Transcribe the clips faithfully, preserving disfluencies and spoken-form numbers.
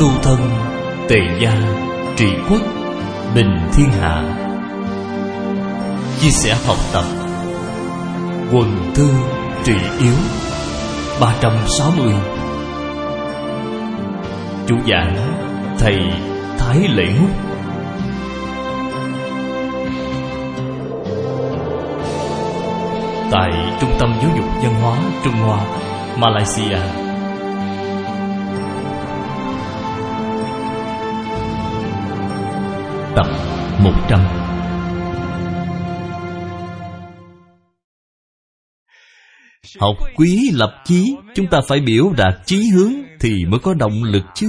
tu thân, tề gia, trị quốc, bình thiên hạ. Chia sẻ học tập, quần thư trị yếu. Ba trăm sáu mươi. Chủ giảng thầy Thái Lễ Ngúc. Tại Trung tâm Giáo dục Văn hóa Trung Hoa, Malaysia. Tập một trăm. Học quý lập chí, chúng ta phải biểu đạt chí hướng thì mới có động lực chứ.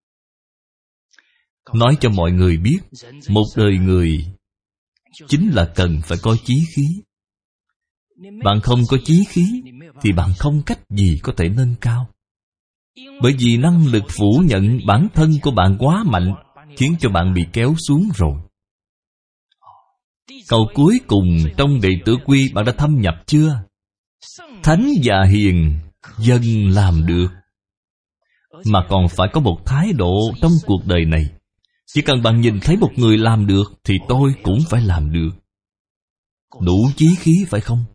Nói cho mọi người biết, một đời người chính là cần phải có chí khí. Bạn không có chí khí thì bạn không cách gì có thể nâng cao. Bởi vì năng lực phủ nhận bản thân của bạn quá mạnh, khiến cho bạn bị kéo xuống rồi. Câu cuối cùng trong đệ tử quy bạn đã thâm nhập chưa? Thánh và hiền dần làm được. Mà còn phải có một thái độ trong cuộc đời này. Chỉ cần bạn nhìn thấy một người làm được thì tôi cũng phải làm được. Đủ chí khí phải không?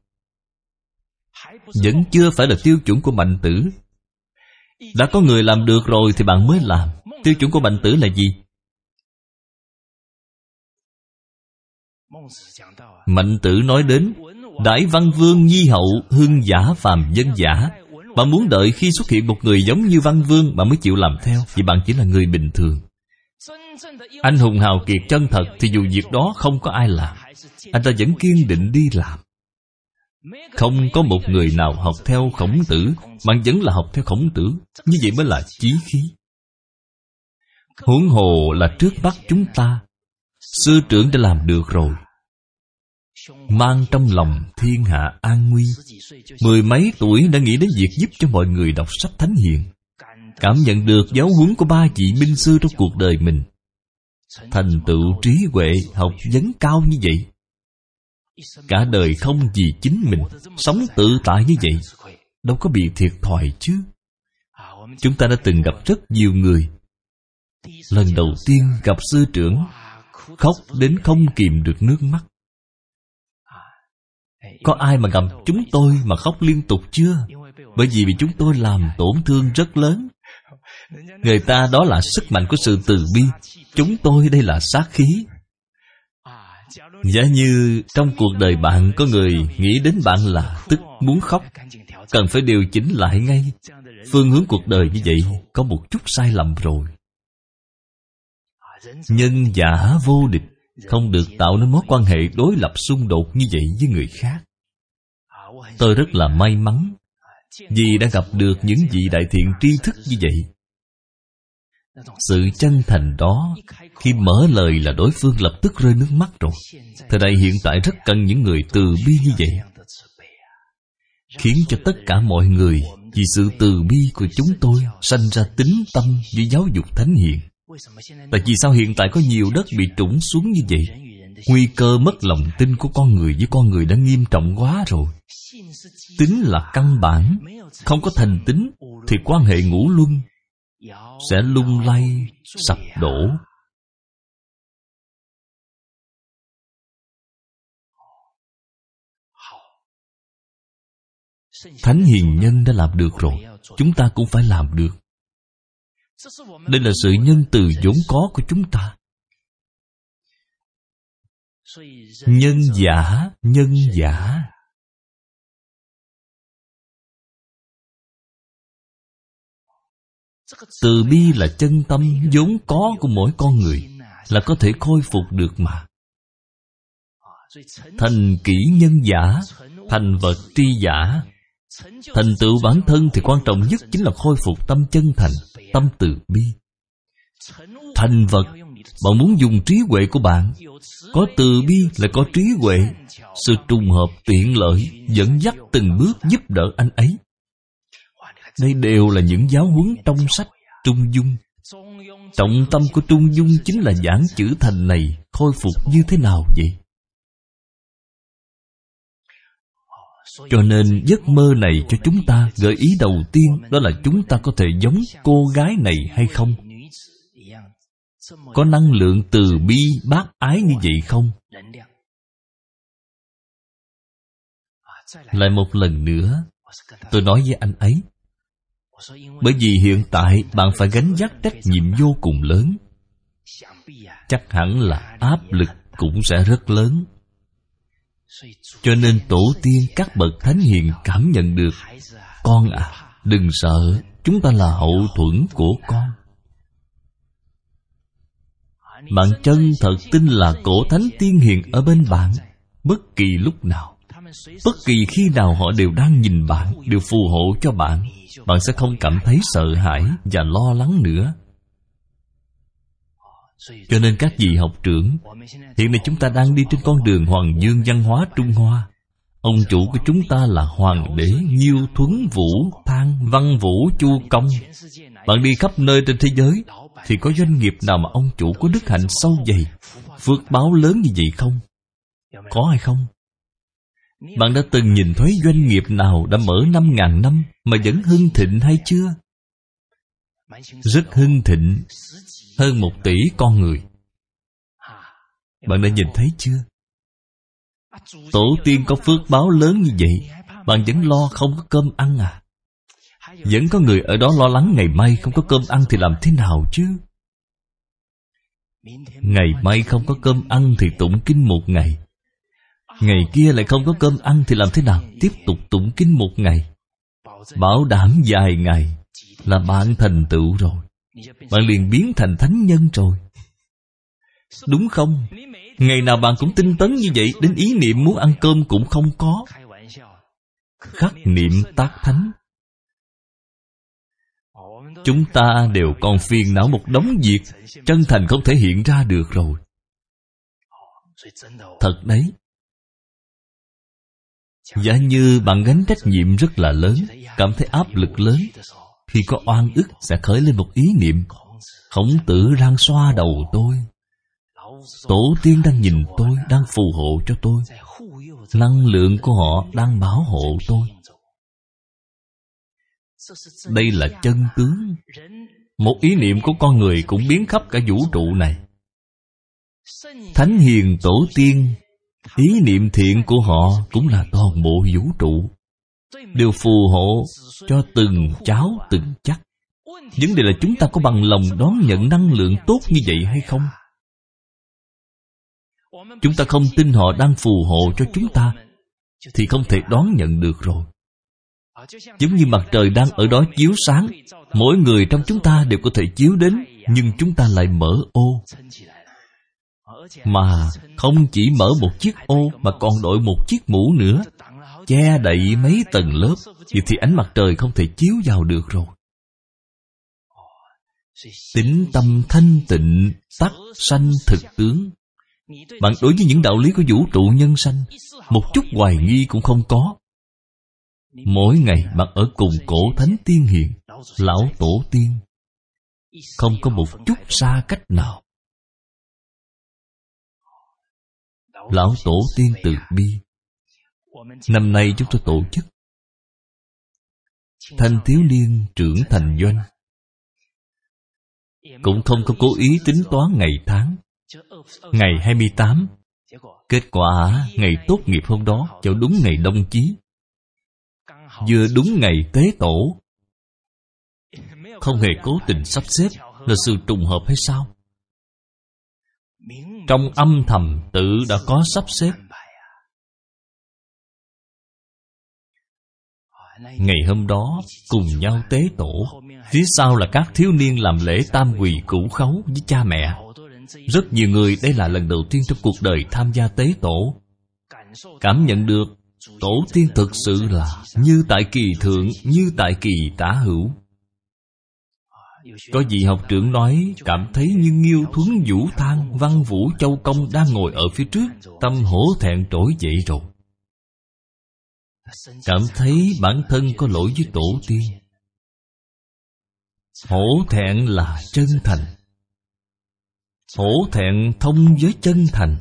Vẫn chưa phải là tiêu chuẩn của mạnh tử. Đã có người làm được rồi thì bạn mới làm. Tiêu chuẩn của mạnh tử là gì? Mạnh tử nói đến Đại Văn Vương Nhi Hậu, hương giả phàm dân giả. Bạn muốn đợi khi xuất hiện một người giống như Văn Vương bạn mới chịu làm theo, vì bạn chỉ là người bình thường. Anh hùng hào kiệt chân thật thì dù việc đó không có ai làm, anh ta vẫn kiên định đi làm. Không có một người nào học theo Khổng Tử, bạn vẫn là học theo Khổng Tử. Như vậy mới là chí khí. Huống hồ là trước mắt chúng ta, sư trưởng đã làm được rồi. Mang trong lòng thiên hạ an nguy. Mười mấy tuổi đã nghĩ đến việc giúp cho mọi người đọc sách thánh hiền. Cảm nhận được giáo huấn của ba vị minh sư trong cuộc đời mình. Thành tựu trí huệ, học vấn cao như vậy. Cả đời không vì chính mình, sống tự tại như vậy, đâu có bị thiệt thòi chứ. Chúng ta đã từng gặp rất nhiều người. Lần đầu tiên gặp sư trưởng, khóc đến không kìm được nước mắt. Có ai mà gặp chúng tôi mà khóc liên tục chưa? Bởi vì bị chúng tôi làm tổn thương rất lớn. Người ta đó là sức mạnh của sự từ bi, chúng tôi đây là sát khí. Giả như trong cuộc đời bạn có người nghĩ đến bạn là tức muốn khóc, cần phải điều chỉnh lại ngay. Phương hướng cuộc đời như vậy có một chút sai lầm rồi. Nhân giả vô địch, không được tạo nên mối quan hệ đối lập xung đột như vậy với người khác. Tôi rất là may mắn vì đã gặp được những vị đại thiện tri thức như vậy. Sự chân thành đó, khi mở lời là đối phương lập tức rơi nước mắt rồi. Thời đại hiện tại rất cần những người từ bi như vậy, khiến cho tất cả mọi người vì sự từ bi của chúng tôi sanh ra tín tâm với giáo dục thánh hiền. Tại vì sao hiện tại có nhiều đất bị trũng xuống như vậy? Nguy cơ mất lòng tin của con người với con người đã nghiêm trọng quá rồi. Tín là căn bản. Không có thành tín thì quan hệ ngũ luân sẽ lung lay, sập đổ. Thánh hiền nhân đã làm được rồi, chúng ta cũng phải làm được. Đây là sự nhân từ vốn có của chúng ta. Nhân giả, nhân giả. Từ bi là chân tâm vốn có của mỗi con người, là có thể khôi phục được mà. Thành kỷ nhân giả, thành vật tri giả. Thành tựu bản thân thì quan trọng nhất chính là khôi phục tâm chân thành, tâm từ bi. Thành vật, bạn muốn dùng trí huệ của bạn. Có từ bi là có trí huệ. Sự trùng hợp tiện lợi dẫn dắt từng bước giúp đỡ anh ấy. Đây đều là những giáo huấn trong sách Trung Dung. Trọng tâm của Trung Dung chính là giảng chữ thành này khôi phục như thế nào vậy? Cho nên giấc mơ này cho chúng ta gợi ý đầu tiên đó là chúng ta có thể giống cô gái này hay không? Có năng lượng từ bi bác ái như vậy không? Lại một lần nữa, tôi nói với anh ấy, bởi vì hiện tại bạn phải gánh vác trách nhiệm vô cùng lớn, chắc hẳn là áp lực cũng sẽ rất lớn. Cho nên tổ tiên các bậc thánh hiền cảm nhận được, con à, đừng sợ, chúng ta là hậu thuẫn của con. Bạn chân thật tin là cổ thánh tiên hiền ở bên bạn, bất kỳ lúc nào, bất kỳ khi nào họ đều đang nhìn bạn, đều phù hộ cho bạn. Bạn sẽ không cảm thấy sợ hãi và lo lắng nữa. Cho nên các vị học trưởng, hiện nay chúng ta đang đi trên con đường Hoàng Dương văn hóa Trung Hoa. Ông chủ của chúng ta là Hoàng đế Nhiêu Thuấn Vũ Thang Văn Vũ Chu Công. Bạn đi khắp nơi trên thế giới, thì có doanh nghiệp nào mà ông chủ có đức hạnh sâu dày, phước báo lớn như vậy không? Có hay không? Bạn đã từng nhìn thấy doanh nghiệp nào đã mở năm ngàn năm mà vẫn hưng thịnh hay chưa? Rất hưng thịnh, hơn một tỷ con người. Bạn đã nhìn thấy chưa? Tổ tiên có phước báo lớn như vậy, bạn vẫn lo không có cơm ăn à? Vẫn có người ở đó lo lắng ngày mai không có cơm ăn thì làm thế nào chứ? Ngày mai không có cơm ăn thì tụng kinh một ngày, ngày kia lại không có cơm ăn thì làm thế nào? Tiếp tục tụng kinh một ngày, bảo đảm vài ngày là bạn thành tựu rồi. Bạn liền biến thành thánh nhân rồi, đúng không? Ngày nào bạn cũng tinh tấn như vậy, đến ý niệm muốn ăn cơm cũng không có. Khắc niệm tác thánh. Chúng ta đều còn phiền não một đống việc, chân thành không thể hiện ra được rồi. Thật đấy. Giả như bạn gánh trách nhiệm rất là lớn, cảm thấy áp lực lớn, khi có oan ức sẽ khởi lên một ý niệm: Khổng Tử đang xoa đầu tôi, tổ tiên đang nhìn tôi, đang phù hộ cho tôi, năng lượng của họ đang bảo hộ tôi. Đây là chân tướng. Một ý niệm của con người cũng biến khắp cả vũ trụ này. Thánh hiền tổ tiên, ý niệm thiện của họ cũng là toàn bộ vũ trụ, đều phù hộ cho từng cháu từng chắc. Vấn đề là chúng ta có bằng lòng đón nhận năng lượng tốt như vậy hay không? Chúng ta không tin họ đang phù hộ cho chúng ta thì không thể đón nhận được rồi. Giống như mặt trời đang ở đó chiếu sáng, mỗi người trong chúng ta đều có thể chiếu đến, nhưng chúng ta lại mở ô. Mà không chỉ mở một chiếc ô mà còn đội một chiếc mũ nữa, che đậy mấy tầng lớp, vậy thì ánh mặt trời không thể chiếu vào được rồi. Tính tâm thanh tịnh, tắc sanh thực tướng. Bạn đối với những đạo lý của vũ trụ nhân sanh, một chút hoài nghi cũng không có. Mỗi ngày bạn ở cùng cổ thánh tiên hiền, lão tổ tiên, không có một chút xa cách nào. Lão tổ tiên từ bi. Năm nay chúng tôi tổ chức thanh thiếu niên trưởng thành doanh, cũng không có cố ý tính toán ngày tháng. Ngày hai mươi tám, kết quả ngày tốt nghiệp hôm đó vào đúng ngày đông chí, vừa đúng ngày tế tổ. Không hề cố tình sắp xếp, là sự trùng hợp hay sao? Trong âm thầm tự đã có sắp xếp. Ngày hôm đó cùng nhau tế tổ, phía sau là các thiếu niên làm lễ tam quỳ cửu khấu với cha mẹ. Rất nhiều người đây là lần đầu tiên trong cuộc đời tham gia tế tổ, cảm nhận được tổ tiên thực sự là như tại kỳ thượng, như tại kỳ tả hữu. Có vị học trưởng nói cảm thấy như Nghiêu Thuấn Vũ Thang Văn Vũ Châu Công đang ngồi ở phía trước, tâm hổ thẹn trỗi dậy rồi. Cảm thấy bản thân có lỗi với tổ tiên. Hổ thẹn là chân thành, hổ thẹn thông với chân thành.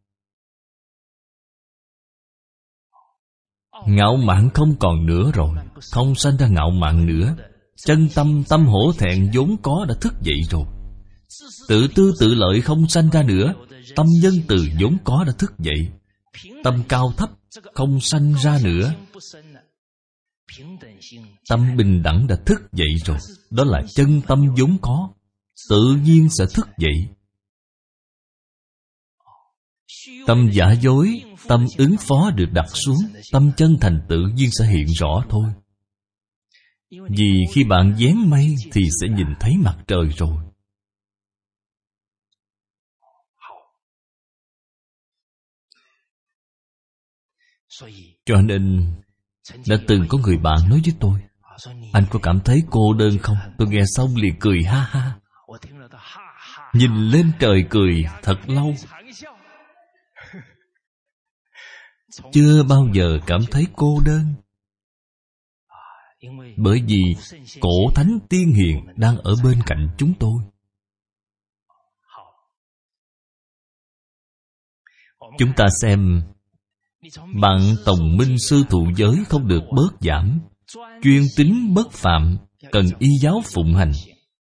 Ngạo mạn không còn nữa rồi, không sanh ra ngạo mạn nữa. Chân tâm tâm hổ thẹn vốn có đã thức dậy rồi. Tự tư tự lợi không sanh ra nữa. Tâm nhân từ vốn có đã thức dậy. Tâm cao thấp không sanh ra nữa. Tâm bình đẳng đã thức dậy rồi. Đó là chân tâm vốn có, tự nhiên sẽ thức dậy. Tâm giả dối, tâm ứng phó được đặt xuống, tâm chân thành tự nhiên sẽ hiện rõ thôi. Vì khi bạn vén mây thì sẽ nhìn thấy mặt trời rồi. Cho nên đã từng có người bạn nói với tôi: anh có cảm thấy cô đơn không? Tôi nghe xong liền cười ha ha. Nhìn lên trời cười thật lâu. Chưa bao giờ cảm thấy cô đơn. Bởi vì cổ thánh tiên hiền đang ở bên cạnh chúng tôi. Chúng ta xem, bạn tòng minh sư thụ giới không được bớt giảm, chuyên tín bất phạm, cần y giáo phụng hành,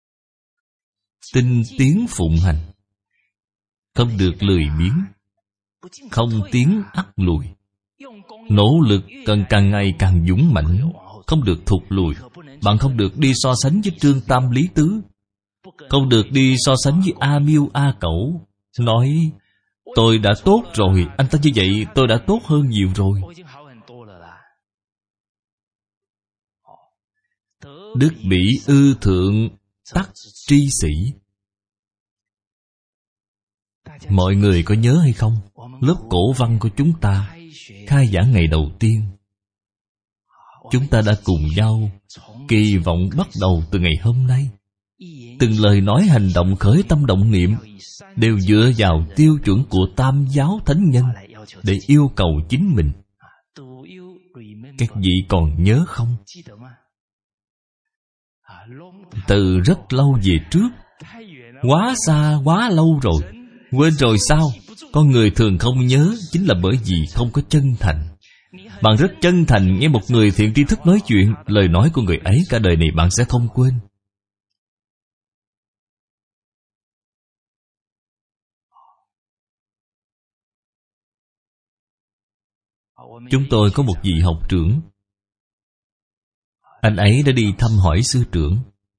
tinh tiến phụng hành, không được lười biếng, không tiến ắt lùi. Nỗ lực cần càng ngày càng dũng mạnh, không được thụt lùi. Bạn không được đi so sánh với Trương Tam Lý Tứ, không được đi so sánh với A Miêu A Cẩu, nói tôi đã tốt rồi, anh ta như vậy tôi đã tốt hơn nhiều rồi. Đức bỉ ư thượng, tắc tri sĩ. Mọi người có nhớ hay không? Lớp cổ văn của chúng ta khai giảng ngày đầu tiên, chúng ta đã cùng nhau kỳ vọng bắt đầu từ ngày hôm nay. Từng lời nói hành động khởi tâm động niệm đều dựa vào tiêu chuẩn của Tam giáo thánh nhân để yêu cầu chính mình. Các vị còn nhớ không? Từ rất lâu về trước, quá xa quá lâu rồi. Quên rồi sao? Con người thường không nhớ chính là bởi vì không có chân thành. Bạn rất chân thành nghe một người thiện tri thức nói chuyện, lời nói của người ấy cả đời này bạn sẽ không quên. Chúng tôi có một vị học trưởng. Anh ấy đã đi thăm hỏi sư trưởng.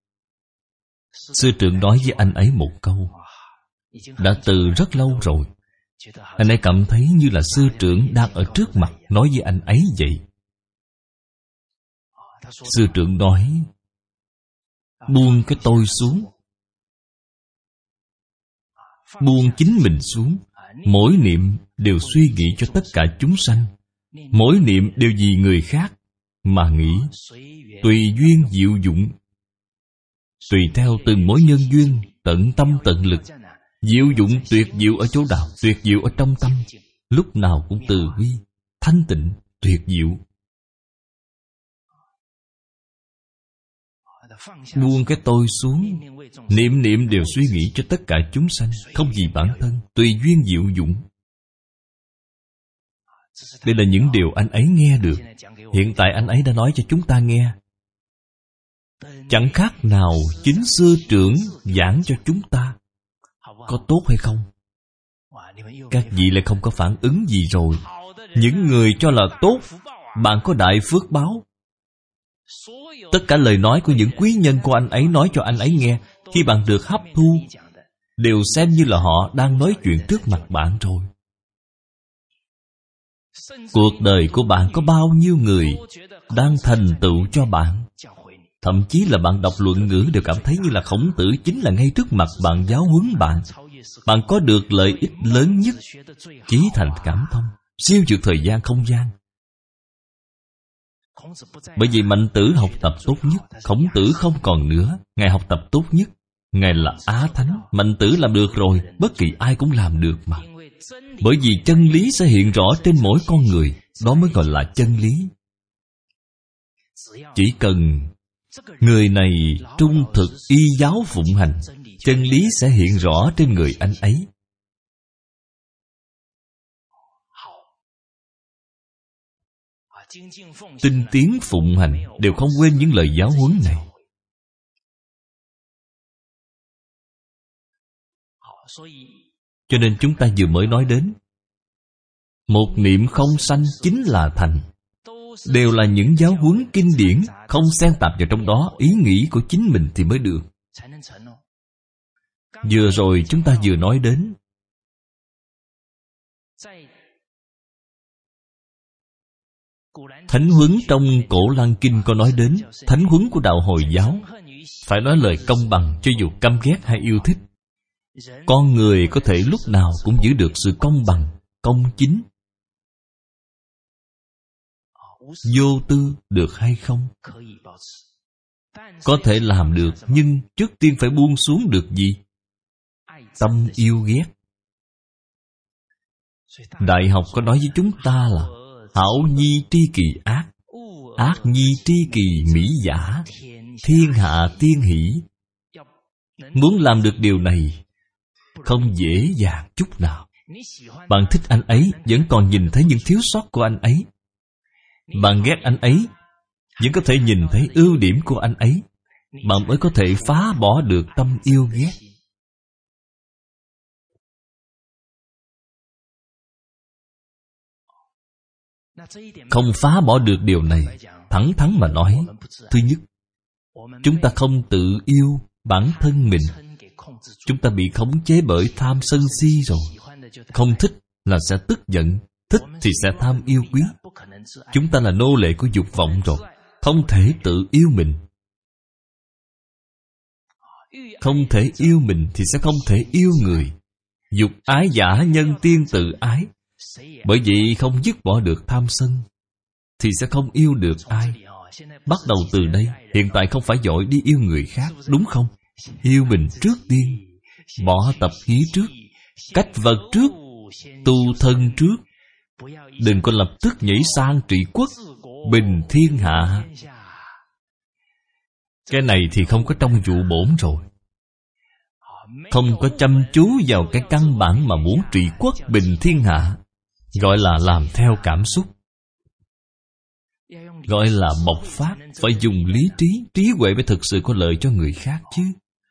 Sư trưởng nói với anh ấy một câu. Đã từ rất lâu rồi, anh ấy cảm thấy như là sư trưởng đang ở trước mặt nói với anh ấy vậy. Sư trưởng nói: buông cái tôi xuống, buông chính mình xuống. Mỗi niệm đều suy nghĩ cho tất cả chúng sanh, mỗi niệm đều vì người khác mà nghĩ. Tùy duyên diệu dụng, tùy theo từng mối nhân duyên, tận tâm tận lực. Diệu dụng tuyệt diệu ở chỗ nào? Tuyệt diệu ở trong tâm, lúc nào cũng từ bi, thanh tịnh, tuyệt diệu. Buông cái tôi xuống, niệm niệm đều suy nghĩ cho tất cả chúng sanh, không vì bản thân, tùy duyên diệu dụng. Đây là những điều anh ấy nghe được. Hiện tại anh ấy đã nói cho chúng ta nghe. Chẳng khác nào chính sư trưởng giảng cho chúng ta. Có tốt hay không? Các vị lại không có phản ứng gì rồi. Những người cho là tốt, bạn có đại phước báo. Tất cả lời nói của những quý nhân của anh ấy nói cho anh ấy nghe, khi bạn được hấp thu, đều xem như là họ đang nói chuyện trước mặt bạn rồi. Cuộc đời của bạn có bao nhiêu người đang thành tựu cho bạn. Thậm chí là bạn đọc luận ngữ đều cảm thấy như là Khổng Tử chính là ngay trước mặt bạn giáo huấn bạn. Bạn có được lợi ích lớn nhất, chí thành cảm thông, siêu vượt thời gian không gian. Bởi vì Mạnh Tử học tập tốt nhất, Khổng Tử không còn nữa. Ngài học tập tốt nhất, Ngài là Á Thánh. Mạnh Tử làm được rồi, bất kỳ ai cũng làm được mà. Bởi vì chân lý sẽ hiện rõ trên mỗi con người, đó mới gọi là chân lý. Chỉ cần người này trung thực y giáo phụng hành, chân lý sẽ hiện rõ trên người anh ấy. Tinh tiến phụng hành đều không quên những lời giáo huấn này. Cho nên chúng ta vừa mới nói đến, một niệm không sanh chính là thành. Đều là những giáo huấn kinh điển, không xen tạp vào trong đó ý nghĩ của chính mình thì mới được. Vừa rồi chúng ta vừa nói đến thánh huấn trong Cổ Lăng Kinh có nói đến thánh huấn của đạo Hồi giáo. Phải nói lời công bằng cho dù căm ghét hay yêu thích. Con người có thể lúc nào cũng giữ được sự công bằng, công chính. Vô tư được hay không? Có thể làm được, nhưng trước tiên phải buông xuống được gì? Tâm yêu ghét. Đại học có nói với chúng ta là hảo nhi tri kỳ ác, ác nhi tri kỳ mỹ giả, thiên hạ tiên hỷ. Muốn làm được điều này không dễ dàng chút nào. Bạn thích anh ấy, vẫn còn nhìn thấy những thiếu sót của anh ấy. Bạn ghét anh ấy, vẫn có thể nhìn thấy ưu điểm của anh ấy. Bạn mới có thể phá bỏ được tâm yêu ghét. Không phá bỏ được điều này, thẳng thắn mà nói, thứ nhất, chúng ta không tự yêu bản thân mình. Chúng ta bị khống chế bởi tham sân si rồi. Không thích là sẽ tức giận, thích thì sẽ tham yêu quý. Chúng ta là nô lệ của dục vọng rồi, không thể tự yêu mình. Không thể yêu mình thì sẽ không thể yêu người. Dục ái giả nhân tiên tự ái. Bởi vậy không dứt bỏ được tham sân thì sẽ không yêu được ai. Bắt đầu từ đây, hiện tại không phải vội đi yêu người khác, đúng không? Yêu mình trước tiên. Bỏ tập khí trước, cách vật trước, tu thân trước. Đừng có lập tức nhảy sang trị quốc, bình thiên hạ. Cái này thì không có trong vụ bổn rồi. Không có chăm chú vào cái căn bản mà muốn trị quốc bình thiên hạ, gọi là làm theo cảm xúc, gọi là bộc phát. Phải dùng lý trí, trí huệ mới thực sự có lợi cho người khác chứ.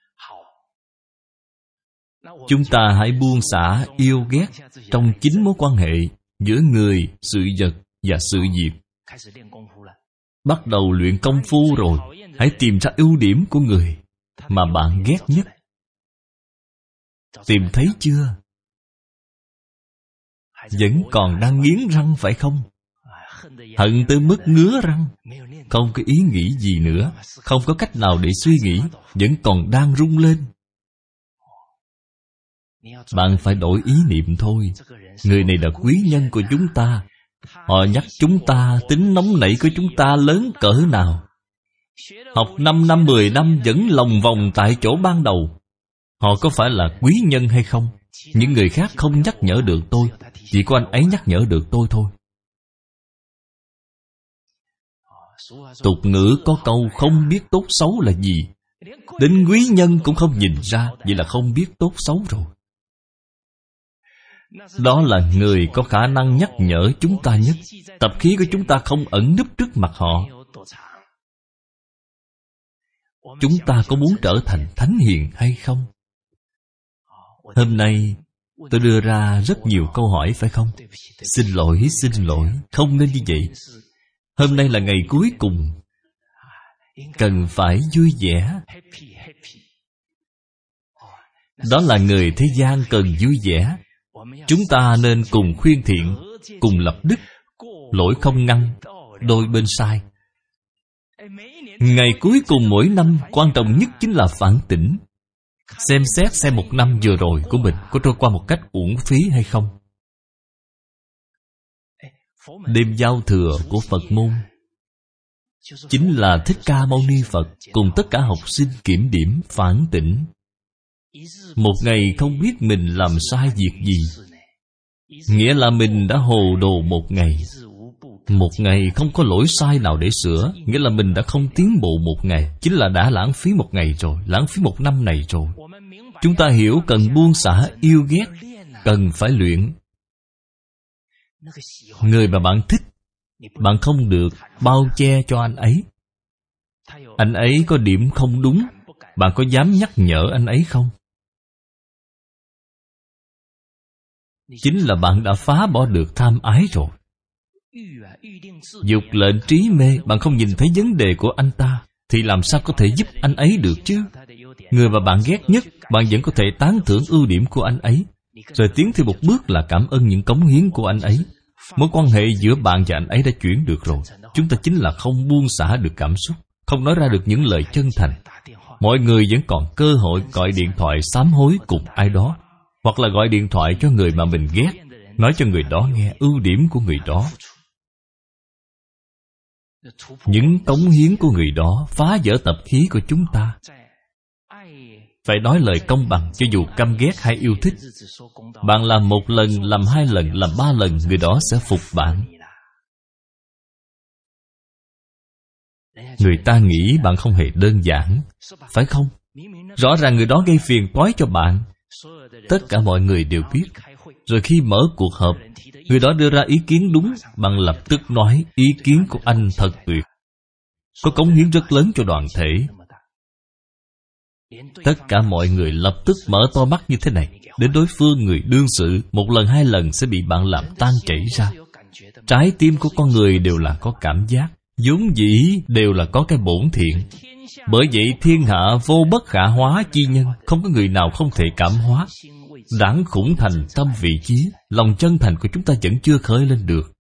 Chúng ta hãy buông xả yêu ghét trong chính mối quan hệ giữa người, sự vật và sự việc. Bắt đầu luyện công phu rồi. Hãy tìm ra ưu điểm của người mà bạn ghét nhất. Tìm thấy chưa? Vẫn còn đang nghiến răng phải không? Hận tới mức ngứa răng. Không có ý nghĩ gì nữa, không có cách nào để suy nghĩ, vẫn còn đang rung lên. Bạn phải đổi ý niệm thôi. Người này là quý nhân của chúng ta. Họ nhắc chúng ta tính nóng nảy của chúng ta lớn cỡ nào. Học năm năm, mười năm vẫn lòng vòng tại chỗ ban đầu. Họ có phải là quý nhân hay không? Những người khác không nhắc nhở được tôi, chỉ có anh ấy nhắc nhở được tôi thôi. Tục ngữ có câu không biết tốt xấu là gì. Đến quý nhân cũng không nhìn ra, vậy là không biết tốt xấu rồi. Đó là người có khả năng nhắc nhở chúng ta nhất. Tập khí của chúng ta không ẩn núp trước mặt họ. Chúng ta có muốn trở thành thánh hiền hay không? Hôm nay tôi đưa ra rất nhiều câu hỏi phải không? Xin lỗi, xin lỗi, không nên như vậy. Hôm nay là ngày cuối cùng, cần phải vui vẻ. Đó là người thế gian cần vui vẻ. Chúng ta nên cùng khuyên thiện, cùng lập đức, lỗi không ngăn, đôi bên sai. Ngày cuối cùng mỗi năm, quan trọng nhất chính là phản tỉnh. Xem xét xem một năm vừa rồi của mình có trôi qua một cách uổng phí hay không. Đêm giao thừa của Phật môn chính là Thích Ca Mâu Ni Phật cùng tất cả học sinh kiểm điểm phản tỉnh. Một ngày không biết mình làm sai việc gì, nghĩa là mình đã hồ đồ một ngày. Một ngày không có lỗi sai nào để sửa, nghĩa là mình đã không tiến bộ một ngày, chính là đã lãng phí một ngày rồi, lãng phí một năm này rồi. Chúng ta hiểu cần buông xả yêu ghét, cần phải luyện. Người mà bạn thích, bạn không được bao che cho anh ấy. Anh ấy có điểm không đúng, bạn có dám nhắc nhở anh ấy không? chính là bạn đã phá bỏ được tham ái rồi. Dục lệnh trí mê, bạn không nhìn thấy vấn đề của anh ta thì làm sao có thể giúp anh ấy được chứ? Người mà bạn ghét nhất, bạn vẫn có thể tán thưởng ưu điểm của anh ấy, rồi tiến thêm một bước là cảm ơn những cống hiến của anh ấy. Mối quan hệ giữa bạn và anh ấy đã chuyển được rồi. Chúng ta chính là không buông xả được cảm xúc, không nói ra được những lời chân thành. Mọi người vẫn còn cơ hội gọi điện thoại sám hối cùng ai đó, hoặc là gọi điện thoại cho người mà mình ghét, nói cho người đó nghe ưu điểm của người đó, những cống hiến của người đó, phá vỡ tập khí của chúng ta. Phải nói lời công bằng, cho dù căm ghét hay yêu thích. Bạn làm một lần, làm hai lần, làm ba lần, người đó sẽ phục bạn. Người ta nghĩ bạn không hề đơn giản, phải không? Rõ ràng người đó gây phiền toái cho bạn, tất cả mọi người đều biết. Rồi khi mở cuộc họp, người đó đưa ra ý kiến đúng, bạn lập tức nói ý kiến của anh thật tuyệt, có cống hiến rất lớn cho đoàn thể. Tất cả mọi người lập tức mở to mắt như thế này. Đến đối phương người đương sự, một lần hai lần sẽ bị bạn làm tan chảy ra. Trái tim của con người đều là có cảm giác, vốn dĩ đều là có cái bổn thiện. Bởi vậy thiên hạ vô bất khả hóa chi nhân, không có người nào không thể cảm hóa. Đãng khủng thành tâm vị chí, lòng chân thành của chúng ta vẫn chưa khởi lên được.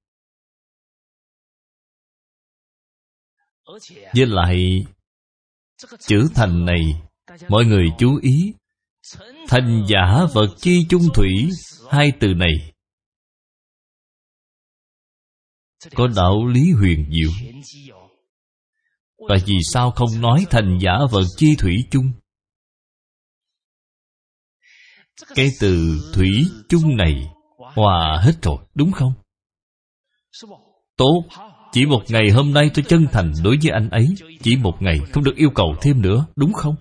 Với lại chữ thành này, mọi người chú ý, thành giả vật chi chung thủy, hai từ này có đạo lý huyền diệu. Và vì sao không nói thành giả vật chi thủy chung? Cái từ thủy chung này hòa hết rồi, đúng không? Tốt, chỉ một ngày hôm nay tôi chân thành đối với anh ấy, chỉ một ngày, không được yêu cầu thêm nữa, đúng không?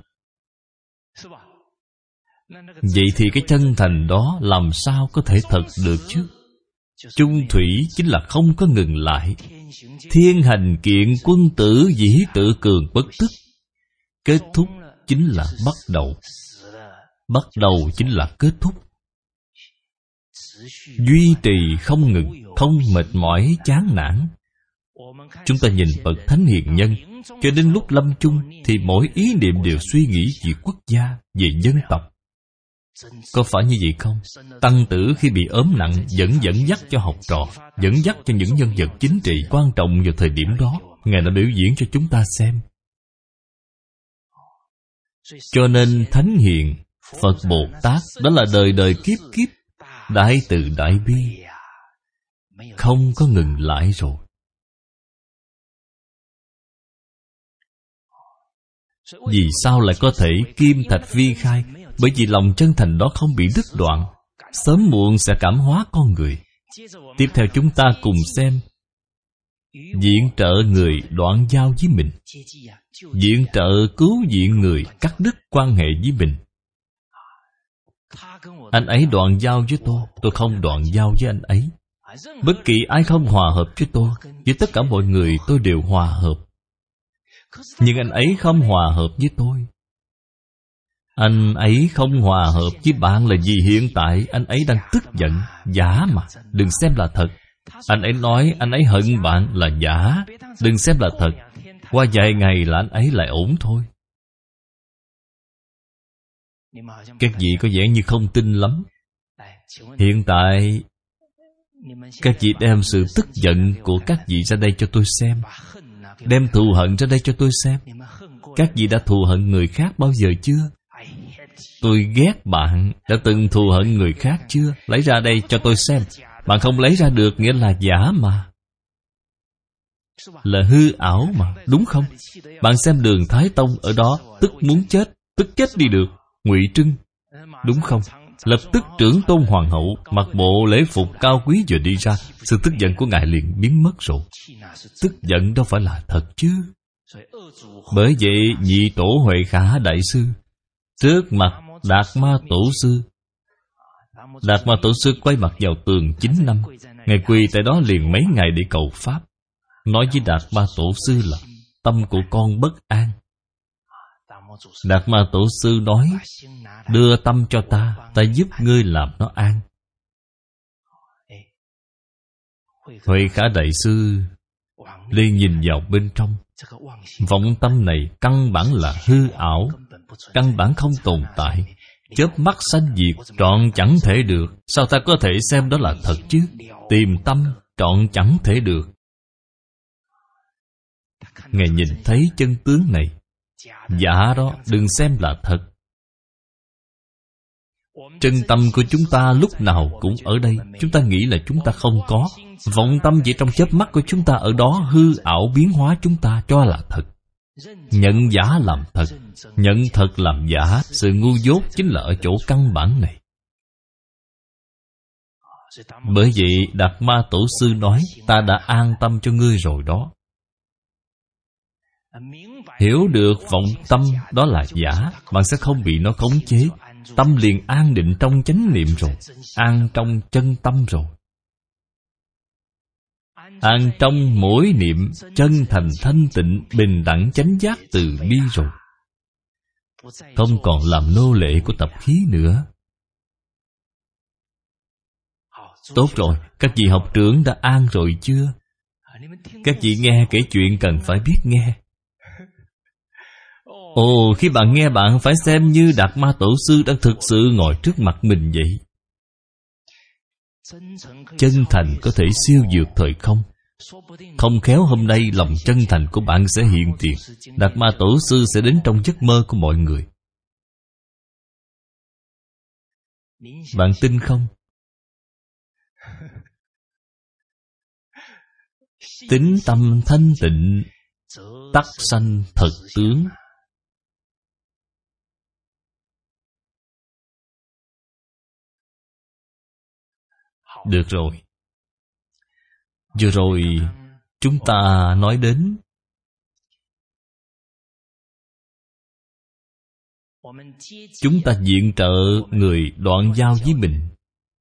Vậy thì cái chân thành đó làm sao có thể thật được chứ? Chung thủy chính là không có ngừng lại. Thiên hành kiện quân tử dĩ tự cường bất tức. Kết thúc chính là bắt đầu. Bắt đầu chính là kết thúc. Duy trì không ngừng, không mệt mỏi chán nản. Chúng ta nhìn bậc thánh hiền nhân, cho đến lúc lâm chung thì mỗi ý niệm đều suy nghĩ về quốc gia, về dân tộc. Có phải như vậy không? Tăng tử khi bị ốm nặng vẫn dẫn dắt cho học trò, dẫn dắt cho những nhân vật chính trị quan trọng vào thời điểm đó. Ngài đã biểu diễn cho chúng ta xem. Cho nên Thánh Hiền, Phật Bồ Tát đó là đời đời kiếp kiếp, đại từ đại bi, không có ngừng lại rồi. Vì sao lại có thể kim thạch vi khai? Bởi vì lòng chân thành đó không bị đứt đoạn, sớm muộn sẽ cảm hóa con người. Tiếp theo chúng ta cùng xem viện trợ người đoạn giao với mình, viện trợ cứu viện người cắt đứt quan hệ với mình. Anh ấy đoạn giao với tôi, tôi không đoạn giao với anh ấy. Bất kỳ ai không hòa hợp với tôi, với tất cả mọi người tôi đều hòa hợp. Nhưng anh ấy không hòa hợp với tôi. Anh ấy không hòa hợp với bạn là vì hiện tại anh ấy đang tức giận, giả mà, đừng xem là thật. Anh ấy nói anh ấy hận bạn là giả, đừng xem là thật. Qua vài ngày là anh ấy lại ổn thôi. Các vị có vẻ như không tin lắm. Hiện tại các vị đem sự tức giận của các vị ra đây cho tôi xem. Đem thù hận ra đây cho tôi xem. Các vị đã thù hận người khác bao giờ chưa? Tôi ghét bạn, đã từng thù hận người khác chưa? Lấy ra đây cho tôi xem. Bạn không lấy ra được nghĩa là giả mà, là hư ảo mà, đúng không? Bạn xem Đường Thái Tông ở đó, tức muốn chết, tức chết đi được, ngụy trưng, đúng không? Lập tức trưởng tôn hoàng hậu, mặc bộ lễ phục cao quý vừa đi ra, sự tức giận của ngài liền biến mất rồi. Tức giận đâu phải là thật chứ. Bởi vậy nhị tổ Huệ Khả đại sư trước mặt Đạt Ma Tổ sư, Đạt Ma Tổ sư quay mặt vào tường chín năm. Ngài quỳ tại đó liền mấy ngày để cầu pháp, nói với Đạt Ma Tổ sư là tâm của con bất an. Đạt Ma Tổ sư nói, đưa tâm cho ta, ta giúp ngươi làm nó an. Huệ Khả Đại Sư liền nhìn vào bên trong. Vọng tâm này căn bản là hư ảo, căn bản không tồn tại. Chớp mắt sanh diệt, trọn chẳng thể được. Sao ta có thể xem đó là thật chứ? Tìm tâm, trọn chẳng thể được. Ngài nhìn thấy chân tướng này. Giả đó, đừng xem là thật. Chân tâm của chúng ta lúc nào cũng ở đây. Chúng ta nghĩ là chúng ta không có. Vọng tâm chỉ trong chớp mắt của chúng ta ở đó hư ảo biến hóa chúng ta cho là thật. Nhận giả làm thật, nhận thật làm giả. Sự ngu dốt chính là ở chỗ căn bản này. Bởi vậy Đạt Ma Tổ Sư nói, ta đã an tâm cho ngươi rồi đó. Hiểu được vọng tâm đó là giả, bạn sẽ không bị nó khống chế. Tâm liền an định trong chánh niệm rồi, an trong chân tâm rồi, an trong mỗi niệm, chân thành thanh tịnh, bình đẳng chánh giác từ bi rồi. Không còn làm nô lệ của tập khí nữa. Tốt rồi, các vị học trưởng đã an rồi chưa? Các vị nghe kể chuyện cần phải biết nghe. Ồ, khi bạn nghe bạn phải xem như Đạt Ma Tổ Sư đang thực sự ngồi trước mặt mình vậy. Chân thành có thể siêu vượt thời không. Không khéo hôm nay lòng chân thành của bạn sẽ hiện tiền. Đạt Ma Tổ Sư sẽ đến trong giấc mơ của mọi người. Bạn tin không? Tín tâm thanh tịnh, tắc sanh thật tướng. Được rồi. Vừa rồi chúng ta nói đến chúng ta viện trợ người đoạn giao với mình.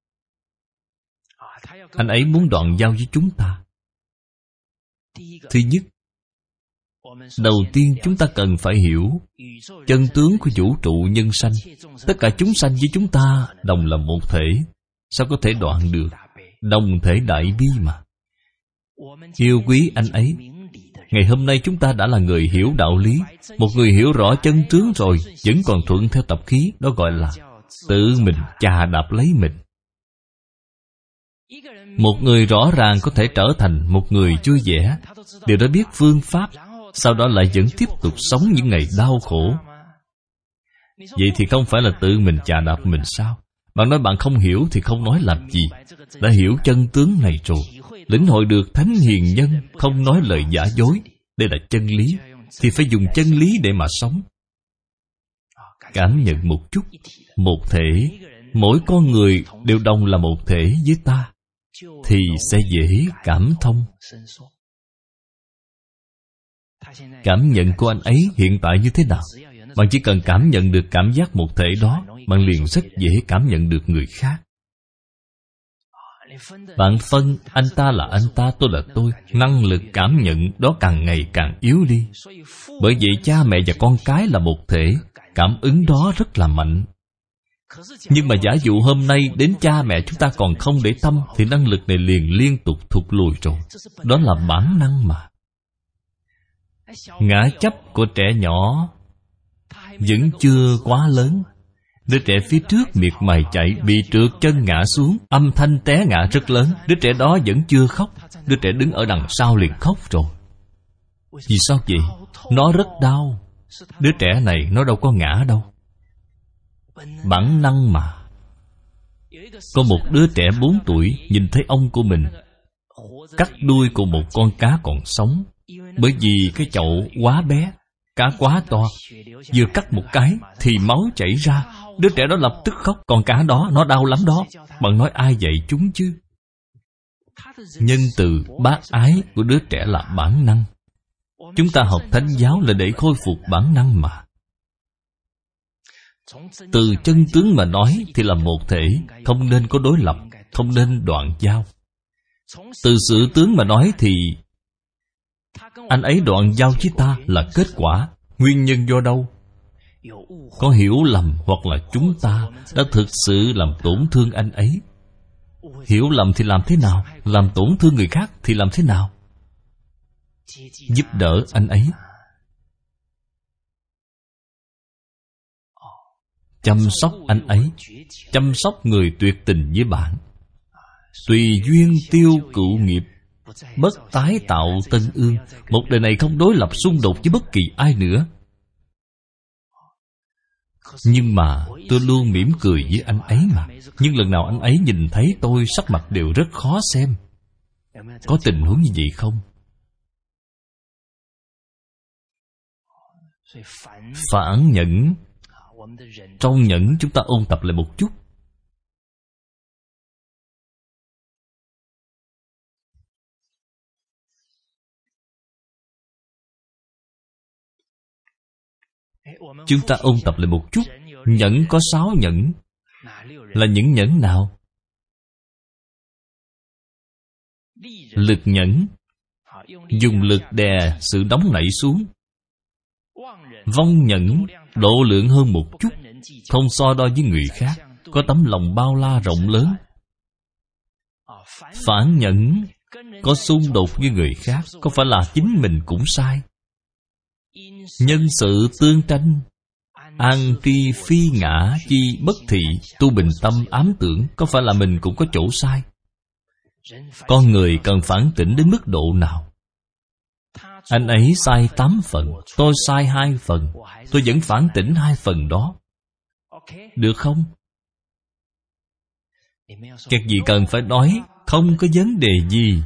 Anh ấy muốn đoạn giao với chúng ta. Thứ nhất, đầu tiên chúng ta cần phải hiểu chân tướng của vũ trụ nhân sanh. Tất cả chúng sanh với chúng ta đồng là một thể. Sao có thể đoạn được? Đồng thể đại bi mà. Yêu quý anh ấy. Ngày hôm nay chúng ta đã là người hiểu đạo lý. Một người hiểu rõ chân tướng rồi vẫn còn thuận theo tập khí. Đó gọi là tự mình chà đạp lấy mình. Một người rõ ràng có thể trở thành một người vui vẻ, đều đã biết phương pháp, sau đó lại vẫn tiếp tục sống những ngày đau khổ. Vậy thì không phải là tự mình chà đạp mình sao? Bạn nói bạn không hiểu thì không nói làm gì. Đã hiểu chân tướng này rồi, lĩnh hội được thánh hiền nhân, không nói lời giả dối. Đây là chân lý, thì phải dùng chân lý để mà sống. Cảm nhận một chút, một thể, mỗi con người đều đồng là một thể với ta, thì sẽ dễ cảm thông. Cảm nhận của anh ấy hiện tại như thế nào? Bạn chỉ cần cảm nhận được cảm giác một thể đó, bạn liền rất dễ cảm nhận được người khác. Bạn phân anh ta là anh ta, tôi là tôi. Năng lực cảm nhận đó càng ngày càng yếu đi. Bởi vậy cha mẹ và con cái là một thể, cảm ứng đó rất là mạnh. Nhưng mà giả dụ hôm nay đến cha mẹ chúng ta còn không để tâm, thì năng lực này liền liên tục thụt lùi rồi. Đó là bản năng mà. Ngã chấp của trẻ nhỏ vẫn chưa quá lớn. Đứa trẻ phía trước miệt mài chạy, bị trượt chân ngã xuống, âm thanh té ngã rất lớn. Đứa trẻ đó vẫn chưa khóc. Đứa trẻ đứng ở đằng sau liền khóc rồi. Vì sao vậy? Nó rất đau. Đứa trẻ này nó đâu có ngã đâu. Bản năng mà. Có một đứa trẻ bốn tuổi nhìn thấy ông của mình cắt đuôi của một con cá còn sống. Bởi vì cái chậu quá bé, cá quá to, vừa cắt một cái thì máu chảy ra. Đứa trẻ đó lập tức khóc. Con cá đó nó đau lắm đó. Bạn nói ai dạy chúng chứ? Nhân từ bác ái của đứa trẻ là bản năng. Chúng ta học thánh giáo là để khôi phục bản năng mà. Từ chân tướng mà nói thì là một thể, không nên có đối lập, không nên đoạn giao. Từ sự tướng mà nói thì anh ấy đoạn giao với ta là kết quả. Nguyên nhân do đâu? Có hiểu lầm hoặc là chúng ta đã thực sự làm tổn thương anh ấy. Hiểu lầm thì làm thế nào? Làm tổn thương người khác thì làm thế nào? Giúp đỡ anh ấy, chăm sóc anh ấy, chăm sóc người tuyệt tình với bạn. Tùy duyên tiêu cựu nghiệp, bất tái tạo tân ương. Một đời này không đối lập xung đột với bất kỳ ai nữa. Nhưng mà tôi luôn mỉm cười với anh ấy mà. Nhưng lần nào anh ấy nhìn thấy tôi, sắc mặt đều rất khó xem. Có tình huống như vậy không? Phản nhẫn. Trong nhẫn chúng ta ôn tập lại một chút. Chúng ta ôn tập lại một chút. Nhẫn có sáu nhẫn. Là những nhẫn nào? Lực nhẫn, dùng lực đè sự nóng nảy xuống. Vong nhẫn, độ lượng hơn một chút, không so đo với người khác, có tấm lòng bao la rộng lớn. Phản nhẫn, có xung đột với người khác, có phải là chính mình cũng sai. Nhân sự tương tranh, an tri phi ngã chi bất thị, tu bình tâm ám tưởng, có phải là mình cũng có chỗ sai. Con người cần phản tỉnh đến mức độ nào? Anh ấy sai tám phần, tôi sai hai phần, tôi vẫn phản tỉnh hai phần đó. Được không? Các gì cần phải nói, không có vấn đề gì.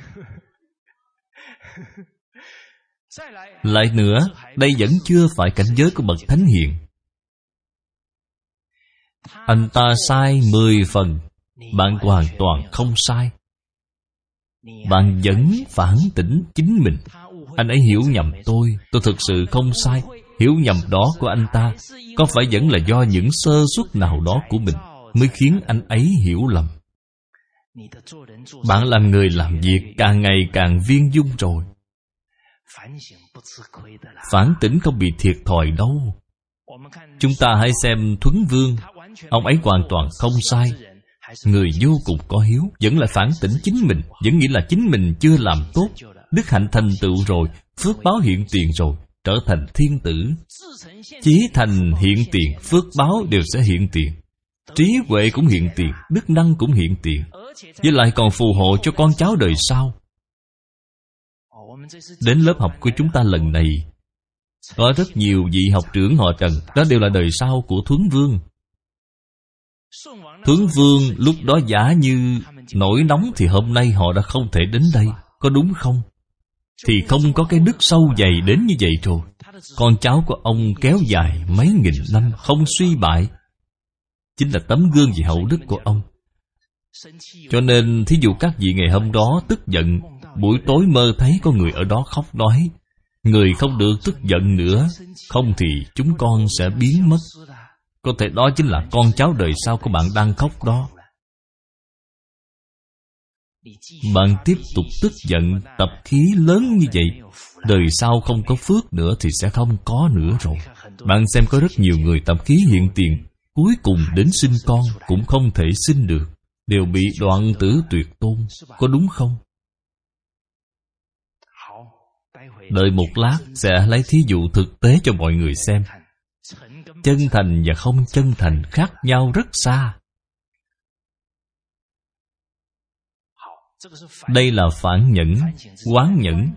Lại nữa, đây vẫn chưa phải cảnh giới của bậc thánh hiền. Anh ta sai mười phần, bạn hoàn toàn không sai. Bạn vẫn phản tỉnh chính mình. Anh ấy hiểu nhầm tôi, tôi thực sự không sai. Hiểu nhầm đó của anh ta có phải vẫn là do những sơ suất nào đó của mình mới khiến anh ấy hiểu lầm. Bạn làm người làm việc càng ngày càng viên dung rồi. Phản tỉnh không bị thiệt thòi đâu. Chúng ta hãy xem Thuấn Vương. Ông ấy hoàn toàn không sai. Người vô cùng có hiếu, vẫn lại phản tỉnh chính mình, vẫn nghĩ là chính mình chưa làm tốt. Đức hạnh thành tựu rồi, phước báo hiện tiền rồi, trở thành thiên tử. Chí thành hiện tiền, phước báo đều sẽ hiện tiền. Trí huệ cũng hiện tiền, đức năng cũng hiện tiền. Với lại còn phù hộ cho con cháu đời sau. Đến lớp học của chúng ta lần này, có rất nhiều vị học trưởng họ Trần, đó đều là đời sau của Thuấn Vương. Thuấn Vương lúc đó giả như nổi nóng thì hôm nay họ đã không thể đến đây, có đúng không? Thì không có cái đức sâu dày đến như vậy rồi. Con cháu của ông kéo dài mấy nghìn năm không suy bại, chính là tấm gương về hậu đức của ông. Cho nên thí dụ các vị ngày hôm đó tức giận, buổi tối mơ thấy có người ở đó khóc nói, người không được tức giận nữa, không thì chúng con sẽ biến mất. Có thể đó chính là con cháu đời sau của bạn đang khóc đó. Bạn tiếp tục tức giận, tập khí lớn như vậy, đời sau không có phước nữa thì sẽ không có nữa rồi. Bạn xem có rất nhiều người tập khí hiện tiền, cuối cùng đến sinh con cũng không thể sinh được, đều bị đoạn tử tuyệt tôn, có đúng không? Đợi một lát sẽ lấy thí dụ thực tế cho mọi người xem. Chân thành và không chân thành khác nhau rất xa. Đây là phản nhẫn, oán nhẫn.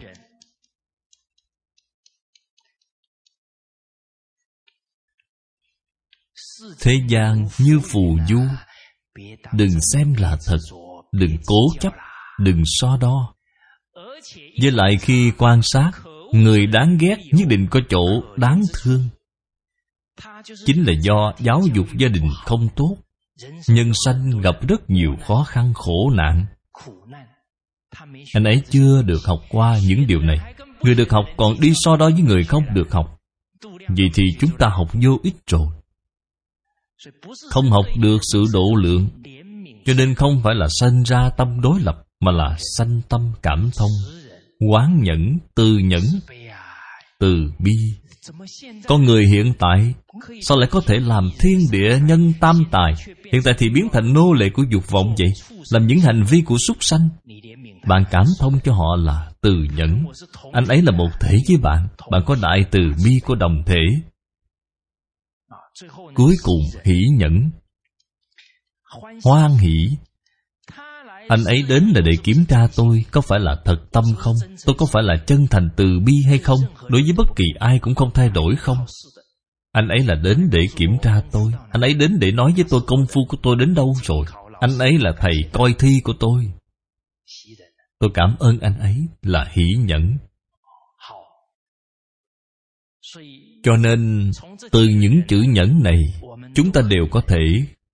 Thế gian như phù du, đừng xem là thật, đừng cố chấp, đừng so đo. Với lại khi quan sát, người đáng ghét nhất định có chỗ đáng thương. Chính là do giáo dục gia đình không tốt, nhân sanh gặp rất nhiều khó khăn khổ nạn. Anh ấy chưa được học qua những điều này. Người được học còn đi so đo với người không được học. Vậy thì chúng ta học vô ích rồi. Không học được sự độ lượng, cho nên không phải là sanh ra tâm đối lập, mà là sanh tâm cảm thông, quán nhẫn, từ nhẫn. từ bi. Con người hiện tại sao lại có thể làm thiên địa nhân tam tài? Hiện tại thì biến thành nô lệ của dục vọng vậy, làm những hành vi của súc sanh. Bạn cảm thông cho họ là từ nhẫn. Anh ấy là một thể với bạn. Bạn có đại từ bi của đồng thể. Cuối cùng hỷ nhẫn, hoan hỷ. Anh ấy đến là để kiểm tra tôi có phải là thật tâm không, tôi có phải là chân thành từ bi hay không, đối với bất kỳ ai cũng không thay đổi không. Anh ấy là đến để kiểm tra tôi. Anh ấy đến để nói với tôi công phu của tôi đến đâu rồi. Anh ấy là thầy coi thi của tôi. Tôi cảm ơn anh ấy là hỷ nhẫn. Cho nên từ những chữ nhẫn này, chúng ta đều có thể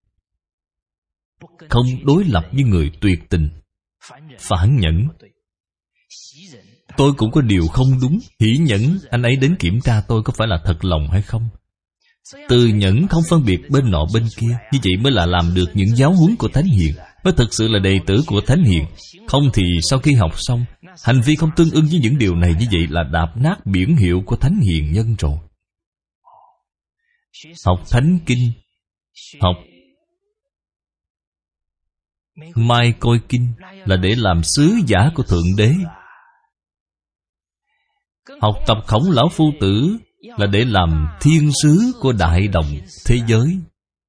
không đối lập với người tuyệt tình. Phản nhẫn, tôi cũng có điều không đúng. Hỷ nhẫn, anh ấy đến kiểm tra tôi có phải là thật lòng hay không. Từ nhẫn không phân biệt bên nọ bên kia. Như vậy mới là làm được những giáo huấn của Thánh Hiền, mới thực sự là đệ tử của Thánh Hiền. Không thì sau khi học xong, hành vi không tương ưng với những điều này, như vậy là đạp nát biển hiệu của Thánh Hiền nhân rồi. Học Thánh Kinh, học Mai Côi Kinh là để làm sứ giả của Thượng Đế. Học tập Khổng Lão Phu Tử là để làm thiên sứ của đại đồng thế giới.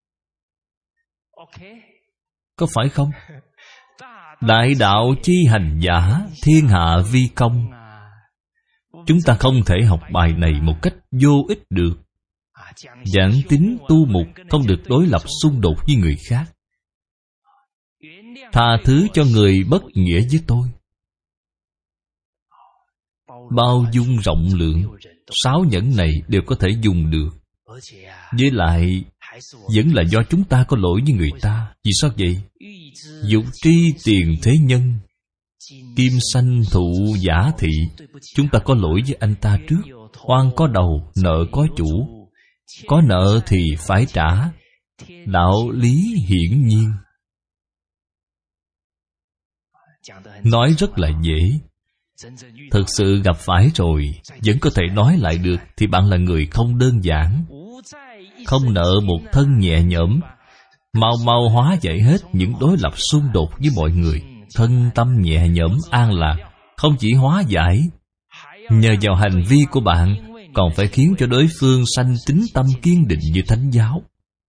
Có phải không? Đại đạo chi hành giả, thiên hạ vi công. Chúng ta không thể học bài này một cách vô ích được. Giảng tín tu mục không được đối lập xung đột với người khác. Tha thứ cho người bất nghĩa với tôi. Bao dung rộng lượng, sáu nhẫn này đều có thể dùng được. Với lại vẫn là do chúng ta có lỗi với người ta. Vì sao vậy? Dục tri tiền thế nhân, kim sanh thụ giả thị. Chúng ta có lỗi với anh ta trước. Oan có đầu, nợ có chủ. Có nợ thì phải trả. Đạo lý hiển nhiên. Nói rất là dễ. Thực sự gặp phải rồi vẫn có thể nói lại được thì bạn là người không đơn giản. Không nợ một thân nhẹ nhõm, mau mau hóa giải hết những đối lập xung đột với mọi người. Thân tâm nhẹ nhõm an lạc. Không chỉ hóa giải, nhờ vào hành vi của bạn còn phải khiến cho đối phương sanh tín tâm kiên định như Thánh giáo.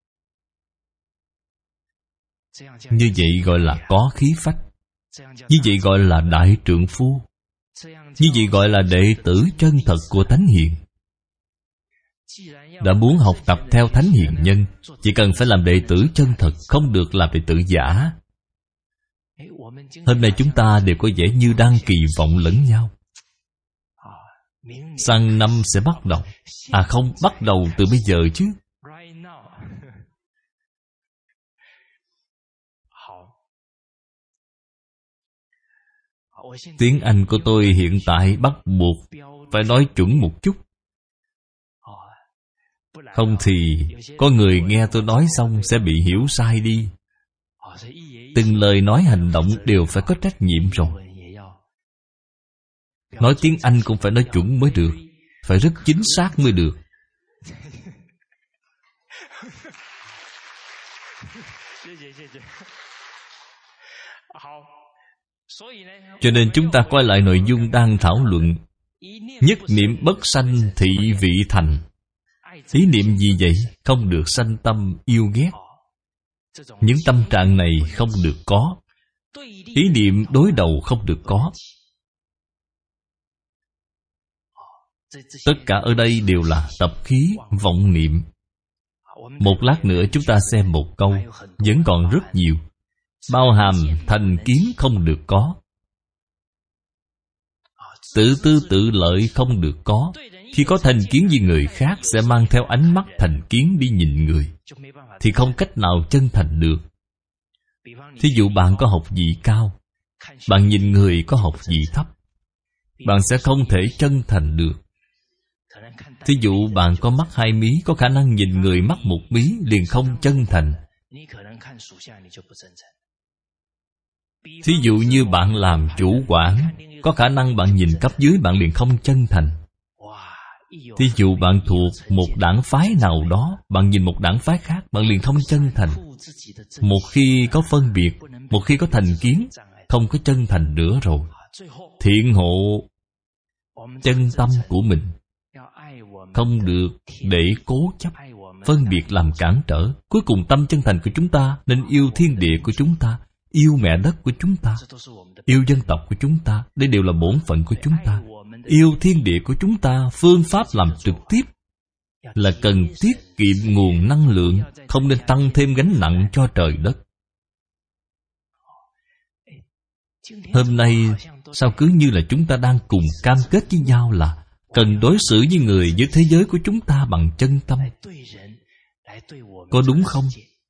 Như vậy gọi là có khí phách. Như vậy gọi là đại trượng phu. Như vậy gọi là đệ tử chân thật của Thánh Hiền. Đã muốn học tập theo Thánh Hiền nhân, chỉ cần phải làm đệ tử chân thật, không được làm đệ tử giả. Hôm nay chúng ta đều có vẻ như đang kỳ vọng lẫn nhau. Sang năm sẽ bắt đầu. À không, bắt đầu từ bây giờ chứ. Tiếng Anh của tôi hiện tại bắt buộc phải nói chuẩn một chút. Không thì có người nghe tôi nói xong sẽ bị hiểu sai đi. Từng lời nói hành động đều phải có trách nhiệm rồi. Nói tiếng Anh cũng phải nói chuẩn mới được. Phải rất chính xác mới được. Cho nên chúng ta quay lại nội dung đang thảo luận. Nhất niệm bất sanh thị vị thành. Ý niệm gì vậy? Không được sanh tâm yêu ghét. Những tâm trạng này không được có. Ý niệm đối đầu không được có. Tất cả ở đây đều là tập khí, vọng niệm. Một lát nữa chúng ta xem một câu. Vẫn còn rất nhiều. Bao hàm thành kiến không được có. Tự tư tự lợi không được có. Khi có thành kiến với người khác sẽ mang theo ánh mắt thành kiến đi nhìn người, thì không cách nào chân thành được. Thí dụ bạn có học vị cao, bạn nhìn người có học vị thấp, bạn sẽ không thể chân thành được. Thí dụ bạn có mắt hai mí, có khả năng nhìn người mắt một mí liền không chân thành. Thí dụ như bạn làm chủ quản, có khả năng bạn nhìn cấp dưới bạn liền không chân thành. Thí dụ bạn thuộc một đảng phái nào đó, bạn nhìn một đảng phái khác, bạn liền không chân thành. Một khi có phân biệt, một khi có thành kiến, không có chân thành nữa rồi. Thiện hộ chân tâm của mình, không được để cố chấp, phân biệt làm cản trở. Cuối cùng tâm chân thành của chúng ta nên yêu thiên địa của chúng ta, yêu mẹ đất của chúng ta, yêu dân tộc của chúng ta. Đây đều là bổn phận của chúng ta. Yêu thiên địa của chúng ta, phương pháp làm trực tiếp là cần tiết kiệm nguồn năng lượng, không nên tăng thêm gánh nặng cho trời đất. Hôm nay sao cứ như là chúng ta đang cùng cam kết với nhau là cần đối xử với người, với thế giới của chúng ta bằng chân tâm. Có đúng không?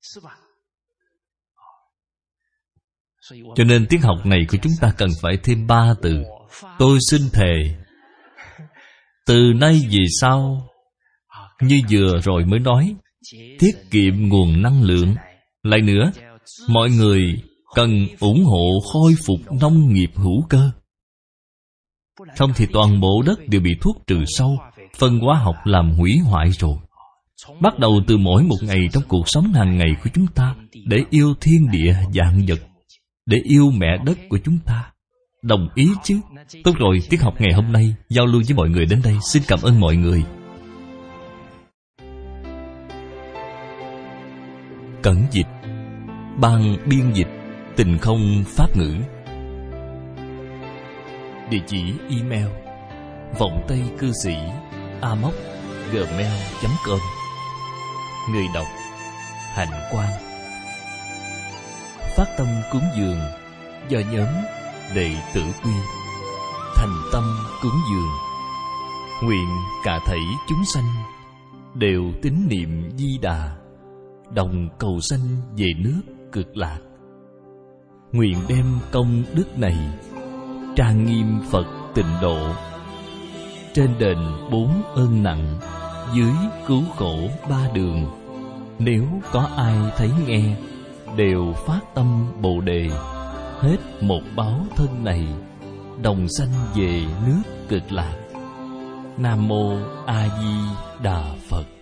Cho nên tiết học này của chúng ta cần phải thêm ba từ. Tôi xin thề, từ nay về sau, như vừa rồi mới nói, tiết kiệm nguồn năng lượng. Lại nữa, mọi người cần ủng hộ khôi phục nông nghiệp hữu cơ. Không thì toàn bộ đất đều bị thuốc trừ sâu, phân hóa học làm hủy hoại rồi. Bắt đầu từ mỗi một ngày trong cuộc sống hàng ngày của chúng ta, để yêu thiên địa vạn vật, để yêu mẹ đất của chúng ta. Đồng ý chứ? Tốt rồi, tiết học ngày hôm nay giao lưu với mọi người đến đây. Xin cảm ơn mọi người. Cẩn dịch, ban biên dịch Tình Không Pháp Ngữ. Địa chỉ email vọng tây cư sĩ a m o c gmail chấm com. Người đọc Hạnh Quang. Phát tâm cúng dường do nhóm Đệ tử Quy. Thành tâm cúng dường, nguyện cả thảy chúng sanh đều tín niệm Di Đà, đồng cầu sanh về nước Cực Lạc. Nguyện đem công đức này trang nghiêm Phật Tịnh Độ, trên đền bốn ơn nặng, dưới cứu khổ ba đường. Nếu có ai thấy nghe, đều phát tâm Bồ Đề, hết một báo thân này, đồng sanh về nước Cực Lạc. Nam Mô A Di Đà Phật.